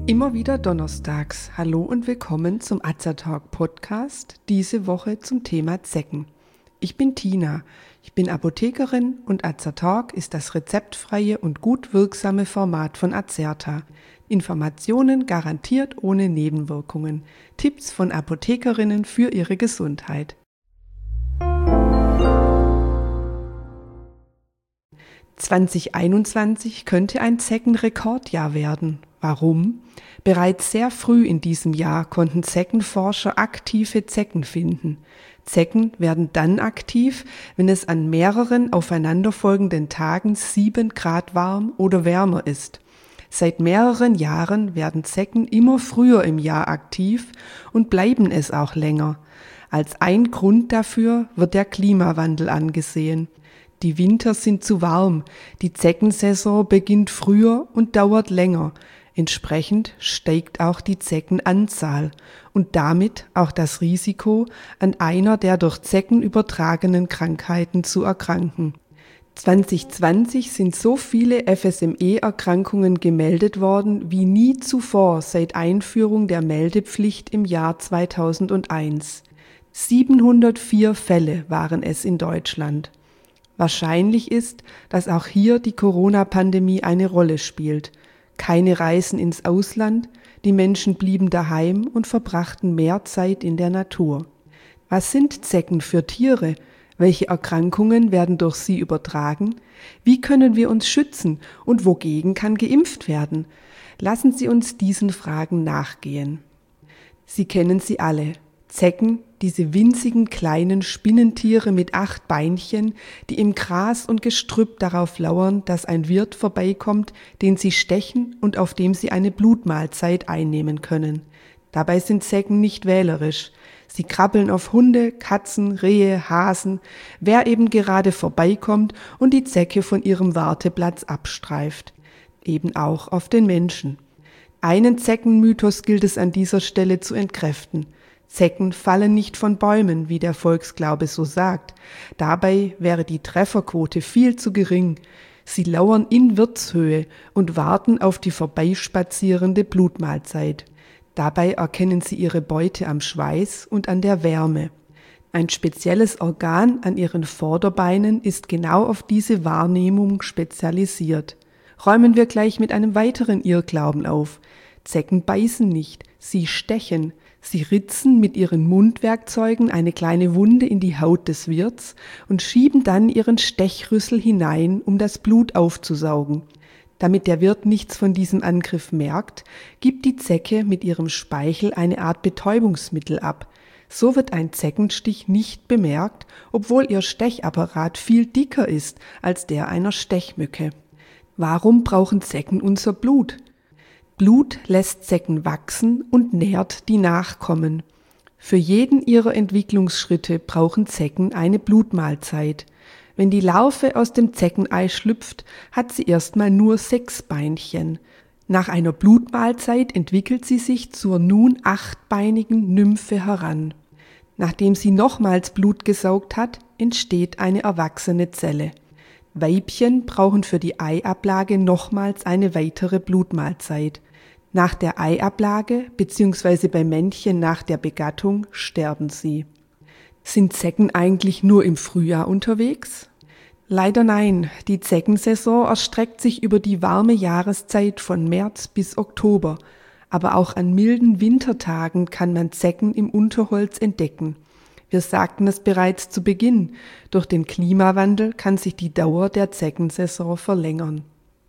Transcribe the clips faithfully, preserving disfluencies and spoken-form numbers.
Immer wieder donnerstags. Hallo und willkommen zum Azertalk Podcast, diese Woche zum Thema Zecken. Ich bin Tina, ich bin Apothekerin und Azertalk ist das rezeptfreie und gut wirksame Format von Azerta. Informationen garantiert ohne Nebenwirkungen. Tipps von Apothekerinnen für ihre Gesundheit. zwanzig einundzwanzig könnte ein Zeckenrekordjahr werden. Warum? Bereits sehr früh in diesem Jahr konnten Zeckenforscher aktive Zecken finden. Zecken werden dann aktiv, wenn es an mehreren aufeinanderfolgenden Tagen sieben Grad warm oder wärmer ist. Seit mehreren Jahren werden Zecken immer früher im Jahr aktiv und bleiben es auch länger. Als ein Grund dafür wird der Klimawandel angesehen. Die Winter sind zu warm, die Zeckensaison beginnt früher und dauert länger. Entsprechend steigt auch die Zeckenanzahl und damit auch das Risiko, an einer der durch Zecken übertragenen Krankheiten zu erkranken. zwanzig zwanzig sind so viele F S M E-Erkrankungen gemeldet worden wie nie zuvor seit Einführung der Meldepflicht im Jahr zweitausendeins. siebenhundertvier Fälle waren es in Deutschland. Wahrscheinlich ist, dass auch hier die Corona-Pandemie eine Rolle spielt. Keine Reisen ins Ausland, die Menschen blieben daheim und verbrachten mehr Zeit in der Natur. Was sind Zecken für Tiere? Welche Erkrankungen werden durch sie übertragen? Wie können wir uns schützen und wogegen kann geimpft werden? Lassen Sie uns diesen Fragen nachgehen. Sie kennen sie alle. Zecken, diese winzigen kleinen Spinnentiere mit acht Beinchen, die im Gras und Gestrüpp darauf lauern, dass ein Wirt vorbeikommt, den sie stechen und auf dem sie eine Blutmahlzeit einnehmen können. Dabei sind Zecken nicht wählerisch. Sie krabbeln auf Hunde, Katzen, Rehe, Hasen, wer eben gerade vorbeikommt und die Zecke von ihrem Warteplatz abstreift. Eben auch auf den Menschen. Einen Zeckenmythos gilt es an dieser Stelle zu entkräften. Zecken fallen nicht von Bäumen, wie der Volksglaube so sagt. Dabei wäre die Trefferquote viel zu gering. Sie lauern in Wirtshöhe und warten auf die vorbeispazierende Blutmahlzeit. Dabei erkennen sie ihre Beute am Schweiß und an der Wärme. Ein spezielles Organ an ihren Vorderbeinen ist genau auf diese Wahrnehmung spezialisiert. Räumen wir gleich mit einem weiteren Irrglauben auf. Zecken beißen nicht, sie stechen. Sie ritzen mit ihren Mundwerkzeugen eine kleine Wunde in die Haut des Wirts und schieben dann ihren Stechrüssel hinein, um das Blut aufzusaugen. Damit der Wirt nichts von diesem Angriff merkt, gibt die Zecke mit ihrem Speichel eine Art Betäubungsmittel ab. So wird ein Zeckenstich nicht bemerkt, obwohl ihr Stechapparat viel dicker ist als der einer Stechmücke. Warum brauchen Zecken unser Blut? Blut lässt Zecken wachsen und nährt die Nachkommen. Für jeden ihrer Entwicklungsschritte brauchen Zecken eine Blutmahlzeit. Wenn die Larve aus dem Zeckenei schlüpft, hat sie erstmal nur sechs Beinchen. Nach einer Blutmahlzeit entwickelt sie sich zur nun achtbeinigen Nymphe heran. Nachdem sie nochmals Blut gesaugt hat, entsteht eine erwachsene Zelle. Weibchen brauchen für die Eiablage nochmals eine weitere Blutmahlzeit. Nach der Eiablage bzw. bei Männchen nach der Begattung sterben sie. Sind Zecken eigentlich nur im Frühjahr unterwegs? Leider nein, die Zeckensaison erstreckt sich über die warme Jahreszeit von März bis Oktober, aber auch an milden Wintertagen kann man Zecken im Unterholz entdecken. Wir sagten es bereits zu Beginn, durch den Klimawandel kann sich die Dauer der Zeckensaison verlängern.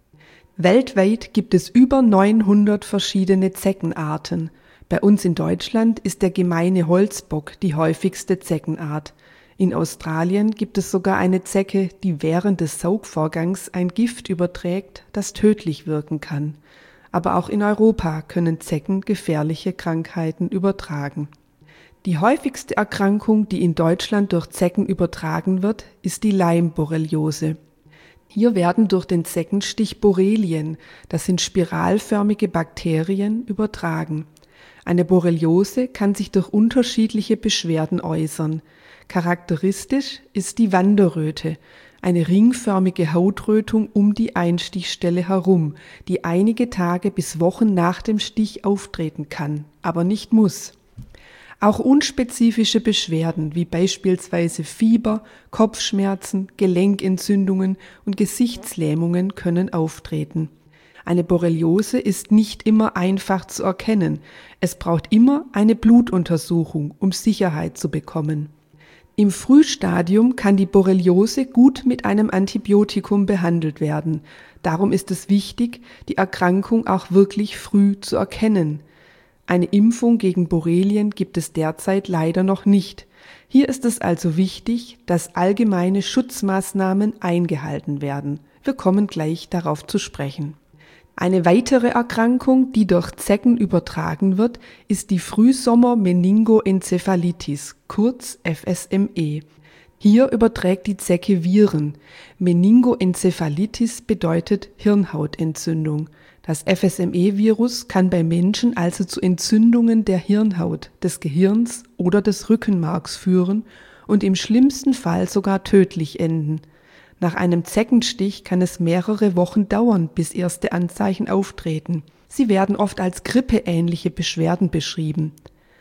Weltweit gibt es über neunhundert verschiedene Zeckenarten. Bei uns in Deutschland ist der gemeine Holzbock die häufigste Zeckenart. In Australien gibt es sogar eine Zecke, die während des Saugvorgangs ein Gift überträgt, das tödlich wirken kann. Aber auch in Europa können Zecken gefährliche Krankheiten übertragen. Die häufigste Erkrankung, die in Deutschland durch Zecken übertragen wird, ist die Lyme-Borreliose. Hier werden durch den Zeckenstich Borrelien, das sind spiralförmige Bakterien, übertragen. Eine Borreliose kann sich durch unterschiedliche Beschwerden äußern. Charakteristisch ist die Wanderröte, eine ringförmige Hautrötung um die Einstichstelle herum, die einige Tage bis Wochen nach dem Stich auftreten kann, aber nicht muss. Auch unspezifische Beschwerden wie beispielsweise Fieber, Kopfschmerzen, Gelenkentzündungen und Gesichtslähmungen können auftreten. Eine Borreliose ist nicht immer einfach zu erkennen. Es braucht immer eine Blutuntersuchung, um Sicherheit zu bekommen. Im Frühstadium kann die Borreliose gut mit einem Antibiotikum behandelt werden. Darum ist es wichtig, die Erkrankung auch wirklich früh zu erkennen. Eine Impfung gegen Borrelien gibt es derzeit leider noch nicht. Hier ist es also wichtig, dass allgemeine Schutzmaßnahmen eingehalten werden. Wir kommen gleich darauf zu sprechen. Eine weitere Erkrankung, die durch Zecken übertragen wird, ist die Frühsommer-Meningoenzephalitis, kurz F S M E. Hier überträgt die Zecke Viren. Meningoenzephalitis bedeutet Hirnhautentzündung. Das F S M E-Virus kann bei Menschen also zu Entzündungen der Hirnhaut, des Gehirns oder des Rückenmarks führen und im schlimmsten Fall sogar tödlich enden. Nach einem Zeckenstich kann es mehrere Wochen dauern, bis erste Anzeichen auftreten. Sie werden oft als grippeähnliche Beschwerden beschrieben.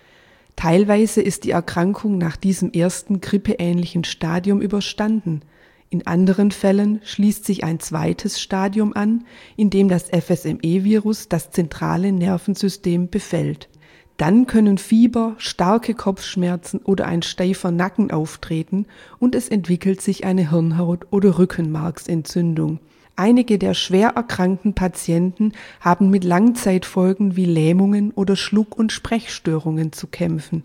Teilweise ist die Erkrankung nach diesem ersten grippeähnlichen Stadium überstanden. In anderen Fällen schließt sich ein zweites Stadium an, in dem das F S M E-Virus das zentrale Nervensystem befällt. Dann können Fieber, starke Kopfschmerzen oder ein steifer Nacken auftreten und es entwickelt sich eine Hirnhaut- oder Rückenmarksentzündung. Einige der schwer erkrankten Patienten haben mit Langzeitfolgen wie Lähmungen oder Schluck- und Sprechstörungen zu kämpfen.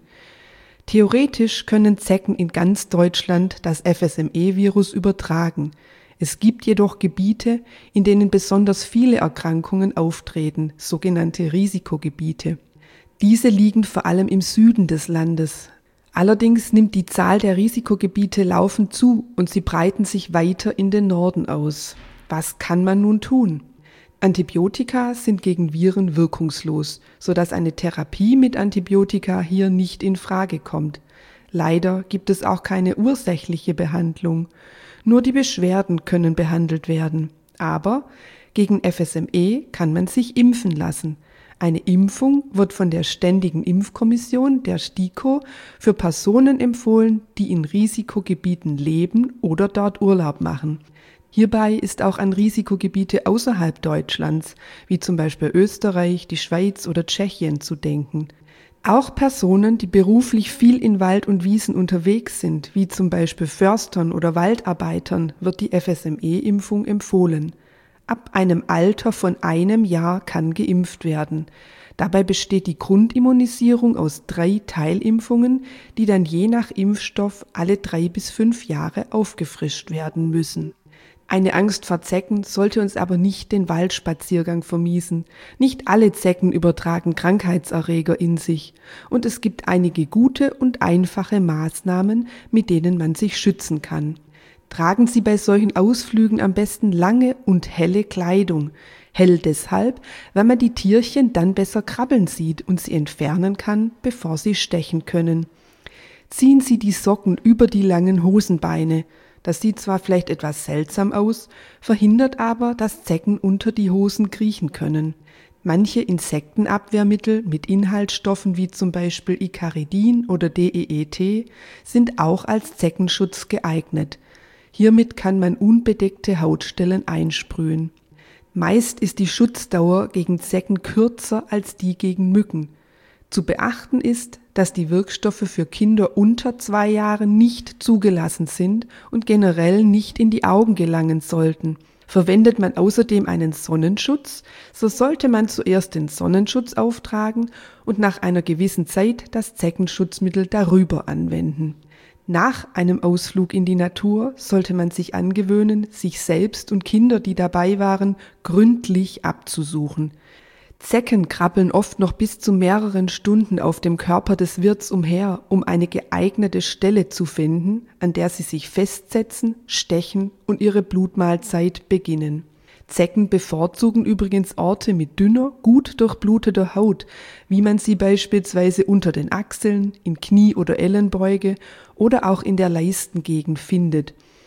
Theoretisch können Zecken in ganz Deutschland das F S M E-Virus übertragen. Es gibt jedoch Gebiete, in denen besonders viele Erkrankungen auftreten, sogenannte Risikogebiete. Diese liegen vor allem im Süden des Landes. Allerdings nimmt die Zahl der Risikogebiete laufend zu und sie breiten sich weiter in den Norden aus. Was kann man nun tun? Antibiotika sind gegen Viren wirkungslos, sodass eine Therapie mit Antibiotika hier nicht in Frage kommt. Leider gibt es auch keine ursächliche Behandlung. Nur die Beschwerden können behandelt werden. Aber gegen F S M E kann man sich impfen lassen. Eine Impfung wird von der Ständigen Impfkommission, der STIKO, für Personen empfohlen, die in Risikogebieten leben oder dort Urlaub machen. Hierbei ist auch an Risikogebiete außerhalb Deutschlands, wie zum Beispiel Österreich, die Schweiz oder Tschechien, zu denken. Auch Personen, die beruflich viel in Wald und Wiesen unterwegs sind, wie zum Beispiel Förstern oder Waldarbeitern, wird die F S M E-Impfung empfohlen. Ab einem Alter von einem Jahr kann geimpft werden. Dabei besteht die Grundimmunisierung aus drei Teilimpfungen, die dann je nach Impfstoff alle drei bis fünf Jahre aufgefrischt werden müssen. Eine Angst vor Zecken sollte uns aber nicht den Waldspaziergang vermiesen. Nicht alle Zecken übertragen Krankheitserreger in sich und es gibt einige gute und einfache Maßnahmen, mit denen man sich schützen kann. Tragen Sie bei solchen Ausflügen am besten lange und helle Kleidung. Hell deshalb, weil man die Tierchen dann besser krabbeln sieht und sie entfernen kann, bevor sie stechen können. Ziehen Sie die Socken über die langen Hosenbeine. Das sieht zwar vielleicht etwas seltsam aus, verhindert aber, dass Zecken unter die Hosen kriechen können. Manche Insektenabwehrmittel mit Inhaltsstoffen wie zum Beispiel Icaridin oder D E E T sind auch als Zeckenschutz geeignet. Hiermit kann man unbedeckte Hautstellen einsprühen. Meist ist die Schutzdauer gegen Zecken kürzer als die gegen Mücken. Zu beachten ist, dass die Wirkstoffe für Kinder unter zwei Jahren nicht zugelassen sind und generell nicht in die Augen gelangen sollten. Verwendet man außerdem einen Sonnenschutz, so sollte man zuerst den Sonnenschutz auftragen und nach einer gewissen Zeit das Zeckenschutzmittel darüber anwenden. Nach einem Ausflug in die Natur sollte man sich angewöhnen, sich selbst und Kinder, die dabei waren, gründlich abzusuchen. Zecken krabbeln oft noch bis zu mehreren Stunden auf dem Körper des Wirts umher, um eine geeignete Stelle zu finden, an der sie sich festsetzen, stechen und ihre Blutmahlzeit beginnen. Zecken bevorzugen übrigens Orte mit dünner, gut durchbluteter Haut, wie man sie beispielsweise unter den Achseln, in Knie- oder Ellenbeuge oder auch in der Leistengegend findet.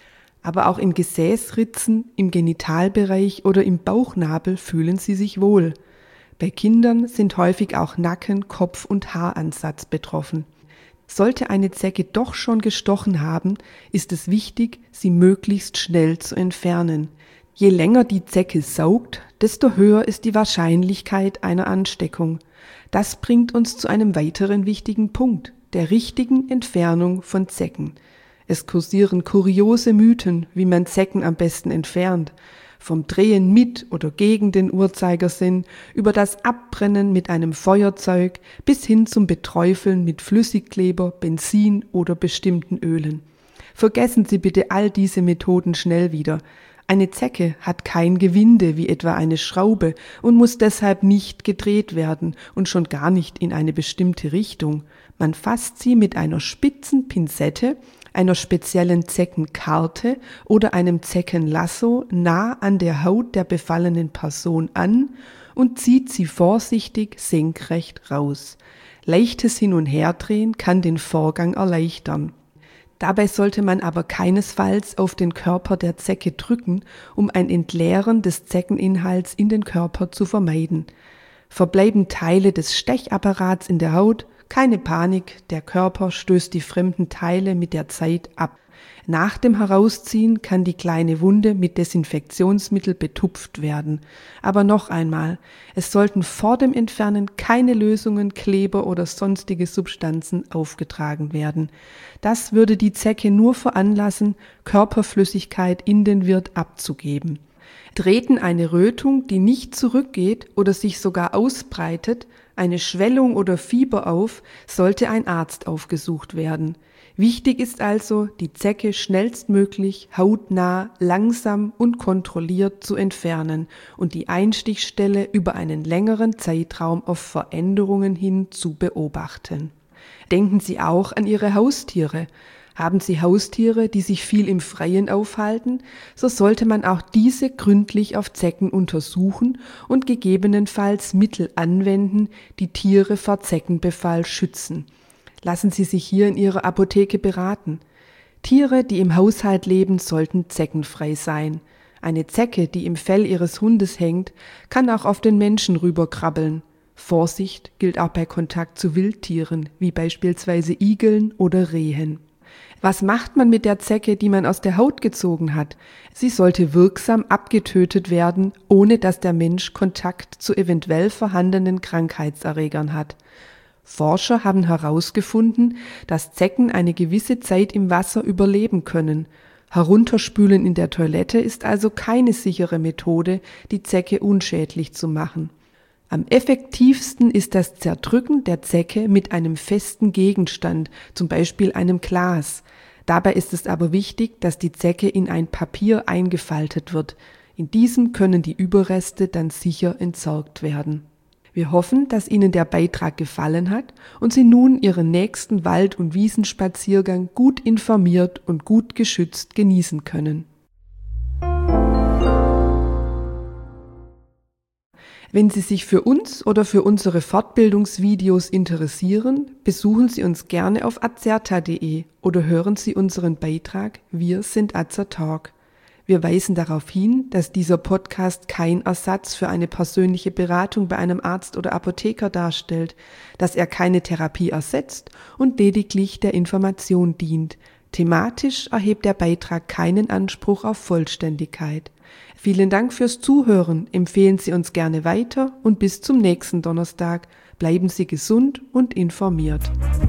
aber auch in Gesäßritzen, im Genitalbereich oder im Bauchnabel fühlen sie sich wohl. Bei Kindern sind häufig auch Nacken-, Kopf- und Haaransatz betroffen. Sollte eine Zecke doch schon gestochen haben, ist es wichtig, sie möglichst schnell zu entfernen. Je länger die Zecke saugt, desto höher ist die Wahrscheinlichkeit einer Ansteckung. Das bringt uns zu einem weiteren wichtigen Punkt, der richtigen Entfernung von Zecken. Es kursieren kuriose Mythen, wie man Zecken am besten entfernt. Vom Drehen mit oder gegen den Uhrzeigersinn, über das Abbrennen mit einem Feuerzeug bis hin zum Beträufeln mit Flüssigkleber, Benzin oder bestimmten Ölen. Vergessen Sie bitte all diese Methoden schnell wieder. Eine Zecke hat kein Gewinde wie etwa eine Schraube und muss deshalb nicht gedreht werden und schon gar nicht in eine bestimmte Richtung. Man fasst sie mit einer spitzen Pinzette, einer speziellen Zeckenkarte oder einem Zeckenlasso nah an der Haut der befallenen Person an und zieht sie vorsichtig senkrecht raus. Leichtes Hin- und Herdrehen kann den Vorgang erleichtern. Dabei sollte man aber keinesfalls auf den Körper der Zecke drücken, um ein Entleeren des Zeckeninhalts in den Körper zu vermeiden. Verbleiben Teile des Stechapparats in der Haut, keine Panik, der Körper stößt die fremden Teile mit der Zeit ab. Nach dem Herausziehen kann die kleine Wunde mit Desinfektionsmittel betupft werden. Aber noch einmal, es sollten vor dem Entfernen keine Lösungen, Kleber oder sonstige Substanzen aufgetragen werden. Das würde die Zecke nur veranlassen, Körperflüssigkeit in den Wirt abzugeben. Treten eine Rötung, die nicht zurückgeht oder sich sogar ausbreitet, eine Schwellung oder Fieber auf, sollte ein Arzt aufgesucht werden. Wichtig ist also, die Zecke schnellstmöglich, hautnah, langsam und kontrolliert zu entfernen und die Einstichstelle über einen längeren Zeitraum auf Veränderungen hin zu beobachten. Denken Sie auch an Ihre Haustiere. Haben Sie Haustiere, die sich viel im Freien aufhalten, so sollte man auch diese gründlich auf Zecken untersuchen und gegebenenfalls Mittel anwenden, die Tiere vor Zeckenbefall schützen. Lassen Sie sich hier in Ihrer Apotheke beraten. Tiere, die im Haushalt leben, sollten zeckenfrei sein. Eine Zecke, die im Fell Ihres Hundes hängt, kann auch auf den Menschen rüberkrabbeln. Vorsicht gilt auch bei Kontakt zu Wildtieren, wie beispielsweise Igeln oder Rehen. Was macht man mit der Zecke, die man aus der Haut gezogen hat? Sie sollte wirksam abgetötet werden, ohne dass der Mensch Kontakt zu eventuell vorhandenen Krankheitserregern hat. Forscher haben herausgefunden, dass Zecken eine gewisse Zeit im Wasser überleben können. Herunterspülen in der Toilette ist also keine sichere Methode, die Zecke unschädlich zu machen. Am effektivsten ist das Zerdrücken der Zecke mit einem festen Gegenstand, zum Beispiel einem Glas. Dabei ist es aber wichtig, dass die Zecke in ein Papier eingefaltet wird. In diesem können die Überreste dann sicher entsorgt werden. Wir hoffen, dass Ihnen der Beitrag gefallen hat und Sie nun Ihren nächsten Wald- und Wiesenspaziergang gut informiert und gut geschützt genießen können. Wenn Sie sich für uns oder für unsere Fortbildungsvideos interessieren, besuchen Sie uns gerne auf azerta punkt de oder hören Sie unseren Beitrag Wir sind Azertalk. Wir weisen darauf hin, dass dieser Podcast kein Ersatz für eine persönliche Beratung bei einem Arzt oder Apotheker darstellt, dass er keine Therapie ersetzt und lediglich der Information dient. Thematisch erhebt der Beitrag keinen Anspruch auf Vollständigkeit. Vielen Dank fürs Zuhören, empfehlen Sie uns gerne weiter und bis zum nächsten Donnerstag. Bleiben Sie gesund und informiert.